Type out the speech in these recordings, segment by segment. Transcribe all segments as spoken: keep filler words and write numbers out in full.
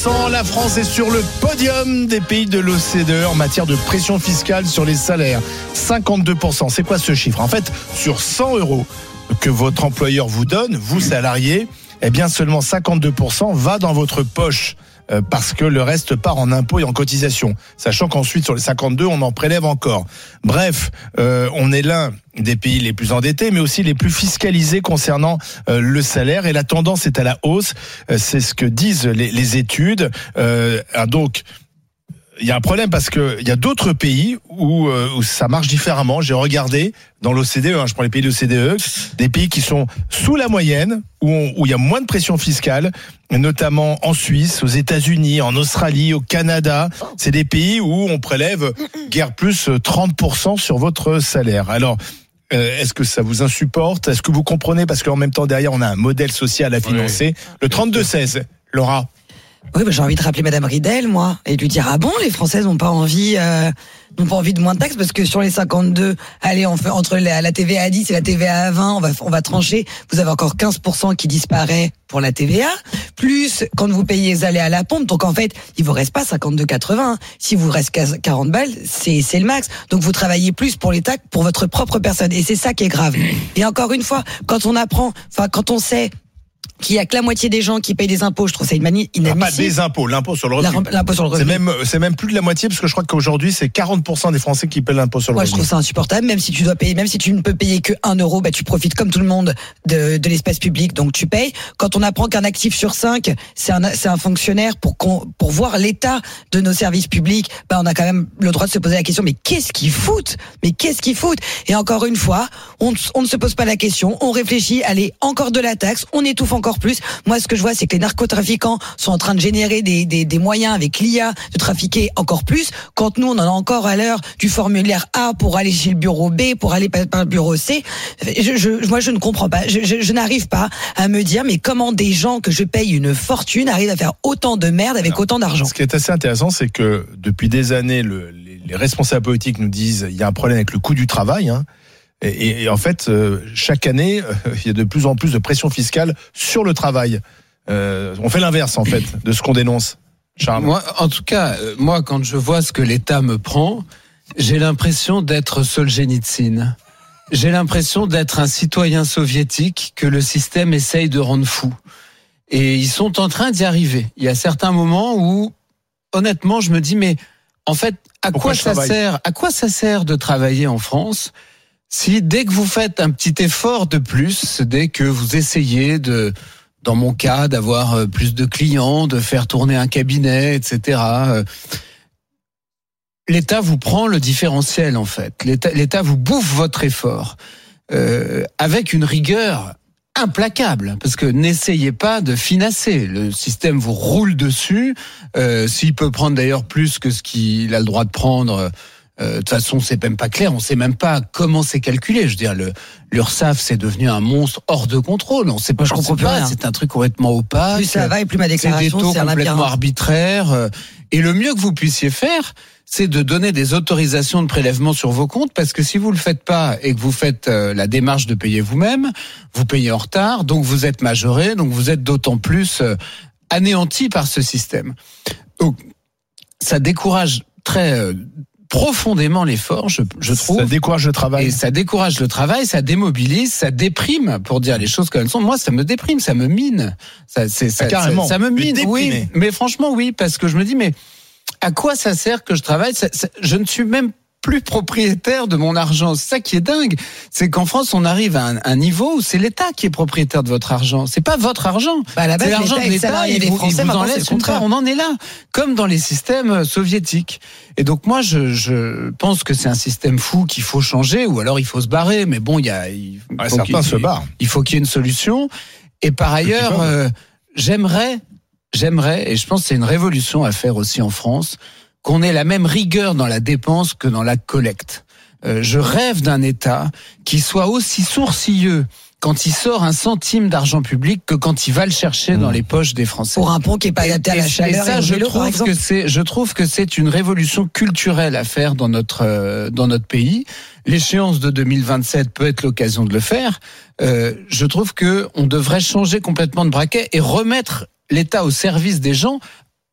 cent. La France est sur le podium des pays de l'O C D E en matière de pression fiscale sur les salaires. cinquante-deux pour cent. C'est quoi ce chiffre ? En fait, sur cent euros que votre employeur vous donne, vous salariés, eh bien seulement cinquante-deux pour cent va dans votre poche. Euh, parce que le reste part en impôts et en cotisations, sachant qu'ensuite sur les cinquante-deux on en prélève encore. Bref, euh, on est l'un des pays les plus endettés, mais aussi les plus fiscalisés concernant euh, le salaire, et la tendance est à la hausse. Euh, c'est ce que disent les, les études. Euh, donc il y a un problème parce que il y a d'autres pays où, euh, où ça marche différemment. J'ai regardé dans l'O C D E, hein, je prends les pays de l'O C D E, des pays qui sont sous la moyenne, où, on, où il y a moins de pression fiscale, notamment en Suisse, aux États-Unis, en Australie, au Canada. C'est des pays où on prélève guère plus trente pour cent sur votre salaire. Alors, euh, est-ce que ça vous insupporte ? Est-ce que vous comprenez ? Parce qu'en même temps, derrière, on a un modèle social à financer. Oui. Le trente-deux seize, Laura. Oui, bah, j'ai envie de rappeler Madame Ridel, moi, et de lui dire, ah bon, les Françaises n'ont pas envie, euh, n'ont pas envie de moins de taxes, parce que sur les cinquante-deux, allez, on fait, entre la, la T V A à dix et la T V A à vingt, on va, on va trancher. Vous avez encore quinze pour cent qui disparaît pour la T V A, plus quand vous payez les allées à la pompe. Donc, en fait, il vous reste pas cinquante-deux quatre-vingts. Si vous reste quarante balles, c'est, c'est le max. Donc, vous travaillez plus pour les taxes, pour votre propre personne. Et c'est ça qui est grave. Et encore une fois, quand on apprend, enfin, quand on sait qu'il y a que la moitié des gens qui payent des impôts, je trouve ça inadmissible. Ah, pas des impôts, l'impôt sur le revenu. L'impôt sur le revenu. C'est même, c'est même plus de la moitié, parce que je crois qu'aujourd'hui, c'est quarante pour cent des Français qui paient l'impôt sur le Moi, revenu. Moi, je trouve ça insupportable. Même si tu dois payer, même si tu ne peux payer que un euro, bah, tu profites comme tout le monde de, de l'espace public, donc tu payes. Quand on apprend qu'un actif sur cinq, c'est un, c'est un fonctionnaire, pour qu'on, pour voir l'état de nos services publics, bah, on a quand même le droit de se poser la question, mais qu'est-ce qu'ils foutent? Mais qu'est-ce qu'ils foutent? Et encore une fois, on, on ne se pose pas la question, on réfléchit, allez, encore de la taxe, on étouffe encore plus. Moi, ce que je vois, c'est que les narcotrafiquants sont en train de générer des, des, des moyens avec l'I A de trafiquer encore plus, quand nous, on en a encore à l'heure du formulaire A pour aller chez le bureau B, pour aller par, par le bureau C. Je, je, moi, je ne comprends pas. Je, je, je n'arrive pas à me dire, mais comment des gens que je paye une fortune arrivent à faire autant de merde avec Alors, autant d'argent? Ce qui est assez intéressant, c'est que depuis des années, le, les, les responsables politiques nous disent il y a un problème avec le coût du travail, hein. Et, et en fait, euh, chaque année, euh, il y a de plus en plus de pression fiscale sur le travail. Euh, on fait l'inverse, en fait, de ce qu'on dénonce. Charles. Moi, en tout cas, euh, moi, quand je vois ce que l'État me prend, j'ai l'impression d'être Solzhenitsyn. J'ai l'impression d'être un citoyen soviétique que le système essaye de rendre fou. Et ils sont en train d'y arriver. Il y a certains moments où, honnêtement, je me dis, mais en fait, à Pourquoi quoi ça travaille sert, à quoi ça sert de travailler en France si dès que vous faites un petit effort de plus, dès que vous essayez de, dans mon cas, d'avoir plus de clients, de faire tourner un cabinet, et cetera, l'État vous prend le différentiel, en fait. L'État, l'État vous bouffe votre effort, euh, avec une rigueur implacable, parce que n'essayez pas de finasser. Le système vous roule dessus. Euh, s'il peut prendre d'ailleurs plus que ce qu'il a le droit de prendre, de euh, toute façon, c'est même pas clair. On sait même pas comment c'est calculé. Je veux dire, le l'URSSAF, c'est devenu un monstre hors de contrôle. On sait pas. Je comprends pas. C'est un truc complètement opaque. Plus ça va et plus ma déclaration, c'est des taux c'est complètement arbitraires. Et le mieux que vous puissiez faire, c'est de donner des autorisations de prélèvement sur vos comptes, parce que si vous le faites pas et que vous faites euh, la démarche de payer vous-même, vous payez en retard, donc vous êtes majoré, donc vous êtes d'autant plus euh, anéanti par ce système. Donc ça décourage très euh, profondément l'effort, je, je trouve. Ça décourage le travail. Et ça décourage le travail, ça démobilise, ça déprime, pour dire les choses comme elles sont. Moi, ça me déprime, ça me mine. Ça, c'est, ça, Carrément. Ça, ça me mine, oui. Mais franchement, oui, parce que je me dis, mais à quoi ça sert que je travaille? ça, ça, Je ne suis même plus propriétaire de mon argent. C'est ça qui est dingue. C'est qu'en France, on arrive à un, un niveau où c'est l'État qui est propriétaire de votre argent. C'est pas votre argent. Bah à la base, c'est l'argent l'État de l'État. Et Il vous, Français, il vous en laisse c'est une part. On en est là. Comme dans les systèmes soviétiques. Et donc, moi, je, je pense que c'est un système fou qu'il faut changer, ou alors il faut se barrer. Mais bon, il y a, il, ouais, certains se barrent. Il faut qu'il y ait une solution. Et par ailleurs, euh, j'aimerais, j'aimerais, et je pense que c'est une révolution à faire aussi en France, qu'on ait la même rigueur dans la dépense que dans la collecte. Euh, je rêve d'un État qui soit aussi sourcilleux quand il sort un centime d'argent public que quand il va le chercher mmh. dans les poches des Français. Pour un pont qui est pas adapté à la chaleur. Et ça, et je vélo, trouve que c'est, je trouve que c'est une révolution culturelle à faire dans notre euh, dans notre pays. L'échéance de deux mille vingt-sept peut être l'occasion de le faire. Euh, je trouve que on devrait changer complètement de braquet et remettre l'État au service des gens,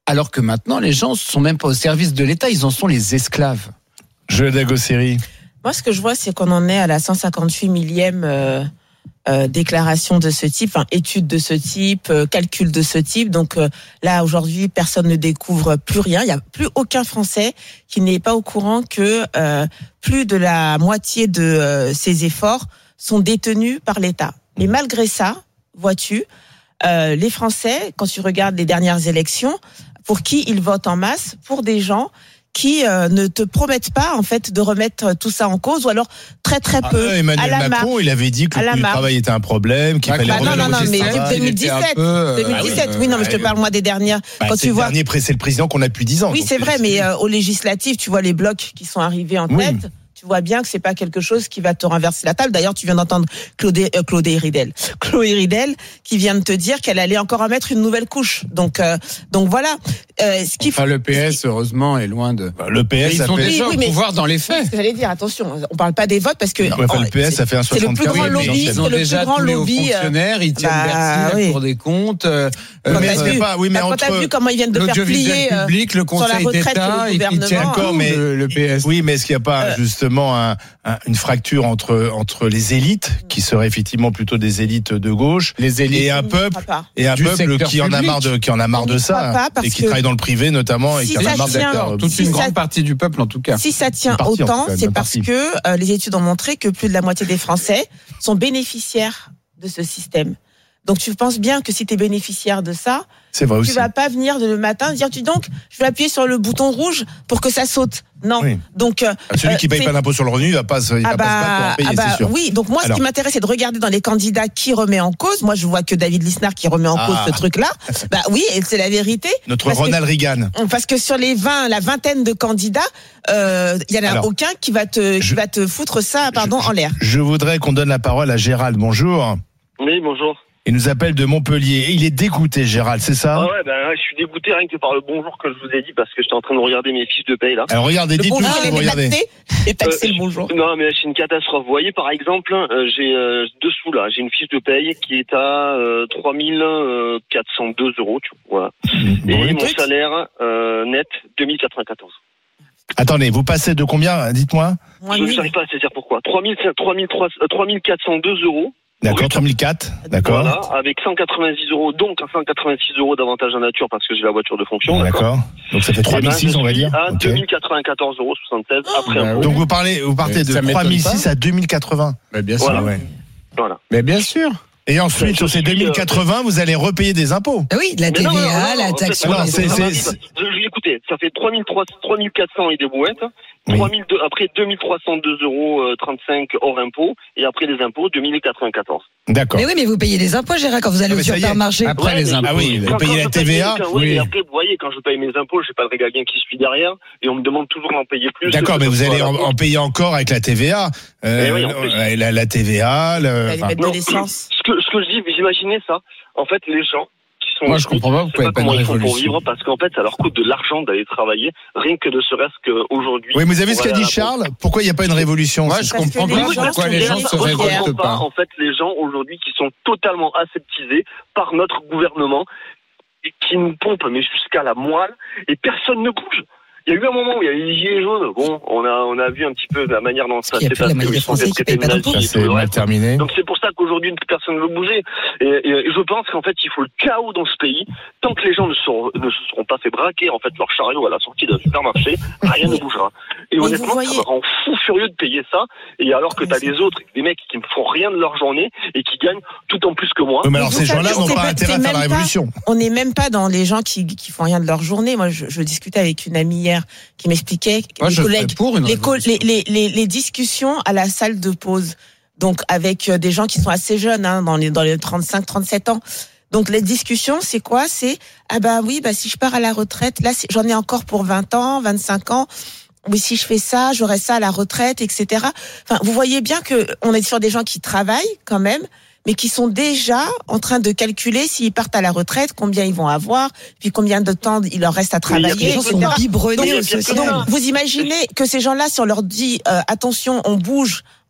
Alors que maintenant, les gens ne sont même pas au service de l'État, ils en sont les esclaves. Joël Dagosseri. Moi, ce que je vois, c'est qu'on en est à la cent cinquante-huit millième euh, euh, déclaration de ce type, enfin, étude de ce type, euh, calcul de ce type. Donc euh, là, aujourd'hui, personne ne découvre plus rien. Il n'y a plus aucun Français qui n'est pas au courant que euh, plus de la moitié de euh, ces efforts sont détenus par l'État. Mais malgré ça, vois-tu, euh, les Français, quand tu regardes les dernières élections, pour qui ils votent en masse? Pour des gens qui euh, ne te promettent pas en fait de remettre tout ça en cause, ou alors très très peu. Ah, Emmanuel à la Macron, marge. il avait dit que le travail était un problème, qu'il Bah, fallait bah, non, non, non, mais revaloriser deux mille dix-sept, deux mille dix-sept, oui, non, mais je te parle moi des dernières. Bah, quand c'est tu le vois, dernier, c'est le président qu'on a depuis dix ans. oui, donc c'est vrai, mais euh, aux législatives, tu vois les blocs qui sont arrivés en tête. Oui. Tu vois bien que c'est pas quelque chose qui va te renverser la table. D'ailleurs, tu viens d'entendre Claude, euh, Claude Ridel, Chloé Ridel, qui vient de te dire qu'elle allait encore en mettre une nouvelle couche. Donc, euh, donc voilà. Euh, ce qu'il Enfin, faut. le P S, heureusement, est loin de. Bah, le P S, Mais ça ils sont fait. déjà Oui, oui, au mais- pouvoir dans les faits. Ce que j'allais dire, attention, on parle pas des votes parce que Ouais, enfin, le P S, ça fait un c'est le plus soixante-quinze. grand Oui, mais lobby, Ils c'est ont le plus déjà grand tous les hauts lobby. euh, fonctionnaires, ils tiennent bah, Bercy, oui. la Cour des comptes. euh, Quand mais t'as c'est vu, pas- oui, mais quand t'as entre vu comment ils viennent de faire l'audiovisuel plier euh, public, le sur la Conseil retraite d'État, et le et qui tient gouvernement. D'accord, mais le, le P S. Oui, mais est-ce qu'il n'y a pas Euh, justement un, un, une fracture entre entre les élites, qui seraient effectivement plutôt des élites de gauche, Les élites. et un Je n'y peuple, crois pas. et un Du peuple secteur qui en a public. marre de qui en a marre Je de n'y crois ça, pas, parce et qui que travaille dans le privé notamment, et si qui en a ça marre tient- d'être. Toute si une ça- grande partie du peuple, en tout cas. Si ça tient Une partie, en autant, tout cas, c'est une parce partie. que euh, les études ont montré que plus de la moitié des Français sont bénéficiaires de ce système. Donc tu penses bien que si tu es bénéficiaire de ça, C'est vrai tu aussi. vas pas venir le matin dire tu donc je vais appuyer sur le bouton rouge pour que ça saute. Non. Oui. Donc euh, Celui qui euh, paye c'est- pas d'impôt sur le revenu, il va pas se, il va ah pas se battre pour bah, en payer, ah bah c'est sûr. oui, donc moi Alors. ce qui m'intéresse c'est de regarder dans les candidats qui remet en cause. Moi je vois que David Lisnard qui remet en Ah. cause ce truc-là. Bah oui, et c'est la vérité. Notre Parce que- Ronald Reagan. Parce que sur les vingt, la vingtaine de candidats, euh, il y en a Alors, aucun qui va te, qui je- va te foutre ça, pardon, je- en l'air. Je voudrais qu'on donne la parole à Gérald. Bonjour. Oui, bonjour. Il nous appelle de Montpellier. Et il est dégoûté, Gérald, c'est ça? Ah ouais, ben ouais, je suis dégoûté rien que par le bonjour que je vous ai dit parce que j'étais en train de regarder mes fiches de paye là. Alors regardez, Le dites-nous bonjour, ce que il vous est regardez. taxé, et taxé Euh, le bonjour. Non, mais c'est une catastrophe. Vous voyez, par exemple, euh, j'ai euh, dessous là, j'ai une fiche de paye qui est à euh, trois mille quatre cent deux euros, tu vois. Et Oui. mon salaire euh, net deux mille quatre-vingt-quatorze. Attendez, vous passez de combien? Dites-moi. Moins Je mille. n'arrive pas à saisir pourquoi. trois mille, trois mille trois- euh, trois mille quatre cent deux euros. D'accord, trois mille quatre. D'accord. Voilà, avec cent quatre-vingt-dix euros, donc cent quatre-vingt-six euros d'avantage en nature parce que j'ai la voiture de fonction. D'accord. Donc ça fait trois Eh ben, mille six, je on va suis dire. à Ok. deux mille quatre-vingt-quatorze euros soixante-seize après Bah impôt. oui. Donc vous parlez, vous partez Mais de ça m'étonne trois mille six pas. à deux mille quatre-vingts. Mais bien sûr. Voilà. Ah ouais. Voilà. Mais bien sûr. Et ensuite, Je sur ces suis, deux mille quatre-vingts, vous allez repayer des impôts. Ah oui, de la Mais T V A, non, non, non, la en fait, taxe sur alors, les c'est- ça c'est- m'arrive. c'est- Je- je- Écoutez, ça fait trois mille quatre cents et des brouettes. Oui. trois mille deux après deux mille trois cent deux euros trente-cinq hors impôts. Et après les impôts, deux mille quatre-vingt-quatorze. D'accord. Mais oui, mais vous payez des impôts, Gérard, quand vous allez Ah, au mais ça y est. supermarché. Après Ouais, les mais- impôts. Ah oui, il est- vous Quand- payez quand la je paye T V A, mes- oui, oui. mais après, vous voyez, quand je paye mes impôts, j'ai pas le régalien qui suit derrière. Et on me demande toujours d'en payer plus. D'accord, mais vous allez en, en payer encore avec la T V A. Euh, Eh oui, en plus. euh, la, la T V A, le, Allez enfin, mettre Non, de l'essence. Ce que, ce que je dis, vous imaginez ça. En fait, les gens qui sont. Moi, je comprends pas je sais pourquoi il y a pas de comment ils font pour révolution. vivre parce qu'en fait, ça leur coûte de l'argent d'aller travailler, rien que ne serait-ce qu'aujourd'hui. Oui, mais vous avez ce on qu'a va dit aller à la Charles? Pourquoi il n'y a pas une révolution? Moi, C'est- je Parce comprends que les pas gens pourquoi sont les gens derrière. se Autrement, Je révoltent comprends pas. en fait les gens aujourd'hui qui sont totalement aseptisés par notre gouvernement et qui nous pompent mais jusqu'à la moelle et personne ne bouge. Il y a eu un moment où il y a eu les gilets jaunes. Bon, on a on a vu un petit peu la manière dont ça qu'il y a s'est plus la passé. moitié où des ils sont Français qui traités payent de pas d'impôts. Ça nazis et c'est tout le mal reste. terminé. Donc c'est pour ça qu'aujourd'hui personne ne veut bouger. Et, et je pense qu'en fait il faut le chaos dans ce pays. Tant que les gens ne, seront, ne se seront pas fait braquer en fait leur chariot à la sortie d'un supermarché, rien ne bougera. Et Mais honnêtement, vous voyez- ça me rend fou furieux de payer ça. Et alors que Mais t'as c'est- les autres, des mecs qui ne font rien de leur journée et qui gagnent tout en plus que moi. Oui, mais Mais alors vous ces savez, gens-là n'ont c'est pas pas- intérêt à c'est faire la même pas- révolution. On n'est même pas dans les gens qui, qui font rien de leur journée. Moi, je, je discutais avec une amie hier qui m'expliquait Moi, les je serais collègues, pour une les, co- révolution. les, les, les, les discussions à la salle de pause. Donc, avec euh, des gens qui sont assez jeunes, hein, dans les, dans les trente-cinq, trente-sept ans. Donc, les discussions, c'est quoi? C'est, ah bah oui, bah si je pars à la retraite, là, c'est- j'en ai encore pour vingt ans, vingt-cinq ans. Oui, si je fais ça, j'aurai ça à la retraite, et cetera. Enfin, vous voyez bien que on est sur des gens qui travaillent quand même, mais qui sont déjà en train de calculer s'ils partent à la retraite, combien ils vont avoir, puis combien de temps il leur reste à Mais il y a travailler. Les gens et sont cetera. biberonnés Donc, au il y a- social. Donc, vous imaginez que ces gens-là, si on leur dit euh, attention, on bouge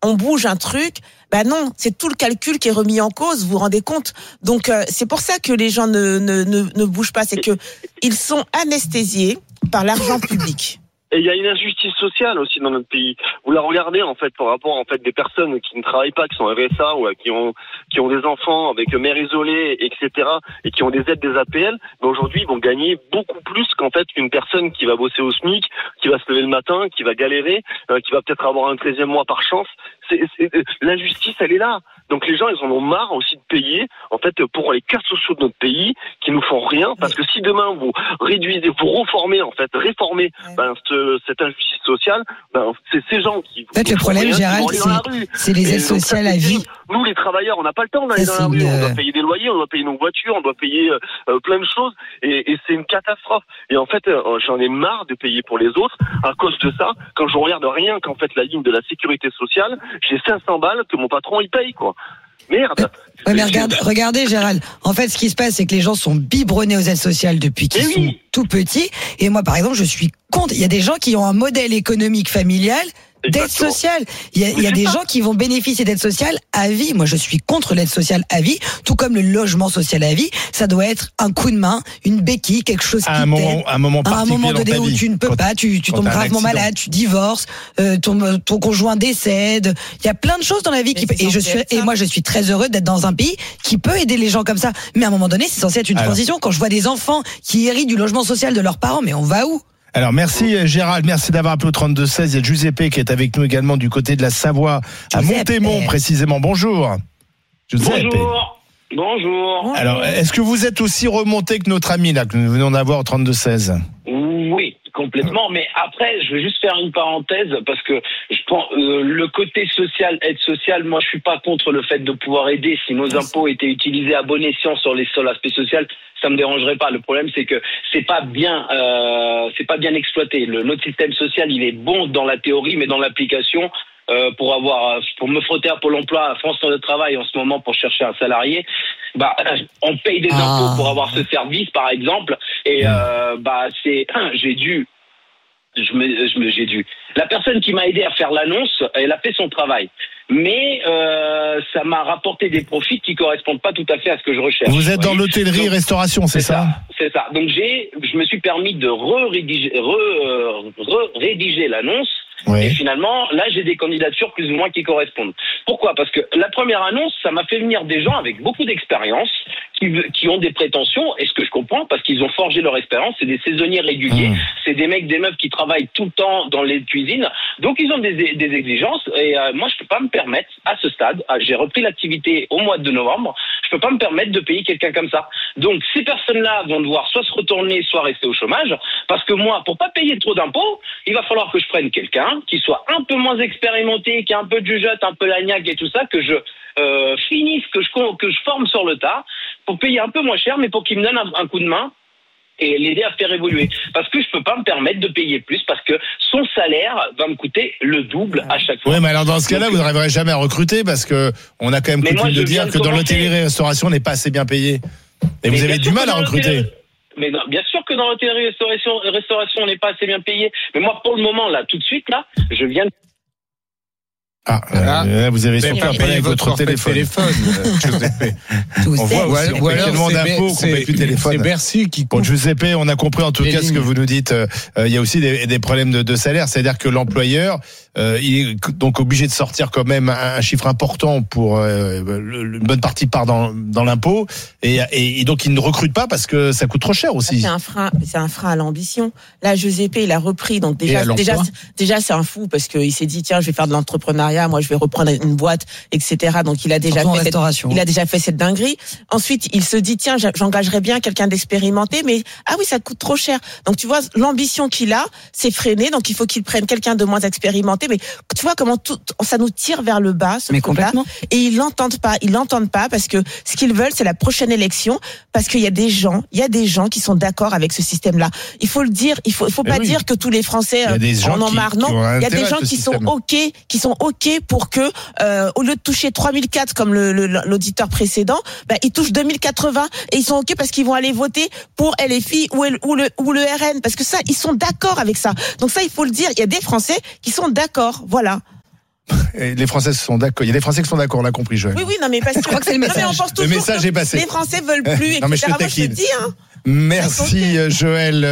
on bouge un truc. Ben non, c'est tout le calcul qui est remis en cause, vous vous rendez compte? Donc euh, c'est pour ça que les gens ne, ne, ne, ne bougent pas, c'est que ils sont anesthésiés par l'argent public. Et il y a une injustice sociale aussi dans notre pays. Vous la regardez en fait par rapport en fait des personnes qui ne travaillent pas, qui sont R S A ou qui ont qui ont des enfants avec mère isolée, et cetera et qui ont des aides des A P L. Mais aujourd'hui, ils vont gagner beaucoup plus qu'en fait qu'une personne qui va bosser au SMIC, qui va se lever le matin, qui va galérer, euh, qui va peut-être avoir un treizième mois par chance. C'est, c'est, l'injustice, elle est là. Donc les gens, ils en ont marre aussi de payer, en fait, pour les cas sociaux de notre pays, qui nous font rien, parce que si demain vous réduisez, vous reformez, en fait, réformez, ouais. ben, ce, cette injustice sociale, ben, c'est ces gens qui. En fait, le problème, rien, Gérald, c'est, c'est les aides sociales à vie. Nous, les travailleurs, on n'a pas le temps d'aller ça, dans la rue. Une... On doit payer des loyers, on doit payer nos voitures, on doit payer euh, plein de choses, et, et c'est une catastrophe. Et en fait, euh, j'en ai marre de payer pour les autres. À cause de ça, quand je regarde rien qu'en fait la ligne de la sécurité sociale, j'ai cinq cents balles que mon patron il paye, quoi. Merde. Ouais, mais regarde, regardez, Gérald. En fait, ce qui se passe, c'est que les gens sont biberonnés aux aides sociales depuis qu'ils oui. sont tout petits. Et moi, par exemple, je suis contre. Il y a des gens qui ont un modèle économique familial d'aide sociale. Il y a, il y a des ça. gens qui vont bénéficier d'aide sociale à vie. Moi, je suis contre l'aide sociale à vie, tout comme le logement social à vie. Ça doit être un coup de main, une béquille, quelque chose à qui un moment, t'aide. À un moment, à un moment donné où vie. tu ne peux quand, pas, tu, tu tombes gravement malade, tu divorces, euh, ton, ton conjoint décède. Il y a plein de choses dans la vie qui peut, et je suis, et moi, je suis très heureux d'être dans un pays qui peut aider les gens comme ça. Mais à un moment donné, c'est censé être une Alors. transition. Quand je vois des enfants qui héritent du logement social de leurs parents, mais on va où? Alors merci Gérald, merci d'avoir appelé au trente-deux seize. Il y a Giuseppe qui est avec nous également du côté de la Savoie, à Montémont précisément. Bonjour. Giuseppe. Bonjour. Bonjour. Alors, est-ce que vous êtes aussi remonté que notre ami là que nous venons d'avoir au trente-deux seize? Oui, complètement. Mais après, je veux juste faire une parenthèse parce que je pense euh, le côté social, aide sociale. Moi, je suis pas contre le fait de pouvoir aider. Si nos impôts étaient utilisés à bon escient sur les sur l'aspect social, ça me dérangerait pas. Le problème, c'est que c'est pas bien, euh, c'est pas bien exploité. Le, notre système social, il est bon dans la théorie, mais dans l'application. Euh, pour avoir, pour me frotter à Pôle emploi, à France de travail en ce moment pour chercher un salarié, bah on paye des ah. impôts pour avoir ce service par exemple, et euh, bah c'est, j'ai dû, je me, je me, j'ai dû. La personne qui m'a aidé à faire l'annonce, elle a fait son travail, mais euh, ça m'a rapporté des profits qui correspondent pas tout à fait à ce que je recherche. Vous êtes dans l'hôtellerie restauration, c'est, c'est ça, ça C'est ça. Donc j'ai, je me suis permis de re-rédiger, re, re-rédiger l'annonce. Oui. Et finalement, là, j'ai des candidatures plus ou moins qui correspondent. Pourquoi ? Parce que la première annonce, ça m'a fait venir des gens avec beaucoup d'expérience, qui, qui ont des prétentions, et ce que je comprends, parce qu'ils ont forgé leur expérience, c'est des saisonniers réguliers, mmh. c'est des mecs, des meufs qui travaillent tout le temps dans les cuisines, donc ils ont des, des exigences, et euh, moi, je peux pas me permettre, à ce stade, ah, j'ai repris l'activité au mois de novembre, je peux pas me permettre de payer quelqu'un comme ça. Donc, ces personnes-là vont devoir soit se retourner, soit rester au chômage, parce que moi, pour pas payer trop d'impôts, il va falloir que je prenne quelqu'un qui soit un peu moins expérimenté, qui a un peu de jugeote, un peu lagnac et tout ça, que je euh, finisse, que je, que je forme sur le tas, pour payer un peu moins cher, mais pour qu'il me donne un, un coup de main et l'aider à faire évoluer. Parce que je peux pas me permettre de payer plus, parce que son salaire va me coûter le double à chaque fois. Oui, mais alors dans ce cas-là, Donc, vous n'arriverez jamais à recruter, parce que on a quand même coutume de dire que dans l'hôtellerie-restauration, on n'est pas assez bien payé. Et vous avez du mal à recruter. Mais non, bien sûr que dans l'hôtellerie-restauration, restauration, on n'est pas assez bien payé. Mais moi, pour le moment, là, tout de suite, là, je viens de... Ah, euh, là, vous avez surtout un problème avec votre téléphone. téléphone on voit aussi, on paye tellement d'impôts qu'on paye plus de téléphone. C'est Bercy qui coupe. Bon, Giuseppe, on a compris en tout cas ce que vous nous dites. Euh, il y a aussi des, des problèmes de, de salaire, c'est-à-dire que l'employeur, euh, il est donc obligé de sortir quand même un, un chiffre important pour euh, une bonne partie part dans, dans l'impôt, et, et, et donc il ne recrute pas parce que ça coûte trop cher aussi. C'est un frein, c'est un frein à l'ambition. Là, Giuseppe, il a repris, donc déjà, déjà, déjà, c'est un fou parce qu'il s'est dit tiens, je vais faire de l'entrepreneuriat. Moi, je vais reprendre une boîte, et cetera. Donc, il a déjà fait cette, il a déjà fait cette dinguerie. Ensuite, il se dit, tiens, j'engagerais bien quelqu'un d'expérimenté, mais, ah oui, ça coûte trop cher. Donc, tu vois, l'ambition qu'il a, c'est freiné. Donc, il faut qu'il prenne quelqu'un de moins expérimenté. Mais, tu vois comment tout, ça nous tire vers le bas, ce truc-là. Et ils l'entendent pas. Ils l'entendent pas parce que ce qu'ils veulent, c'est la prochaine élection. Parce qu'il y a des gens, il y a des gens qui sont d'accord avec ce système-là. Il faut le dire. Il faut, il faut pas oui. dire que tous les Français en ont marre. Non. Il y a des gens qui sont OK, qui sont OK pour que euh, au lieu de toucher trois mille quatre comme le, le, l'auditeur précédent, bah, ils touchent deux mille quatre-vingts et ils sont OK parce qu'ils vont aller voter pour L F I ou, ou, le, ou le R N, parce que ça, ils sont d'accord avec ça. Donc ça, il faut le dire, il y a des Français qui sont d'accord, voilà. Et les Français sont d'accord. Il y a des Français qui sont d'accord, on l'a compris, Joël. Oui, oui, non, mais parce que. Je crois que c'est le Non, mais on message. pense Le toujours message que est passé. Les Français veulent plus, Non, mais et je te cetera. Moi, je te taquine. dis, hein. Merci, Joël.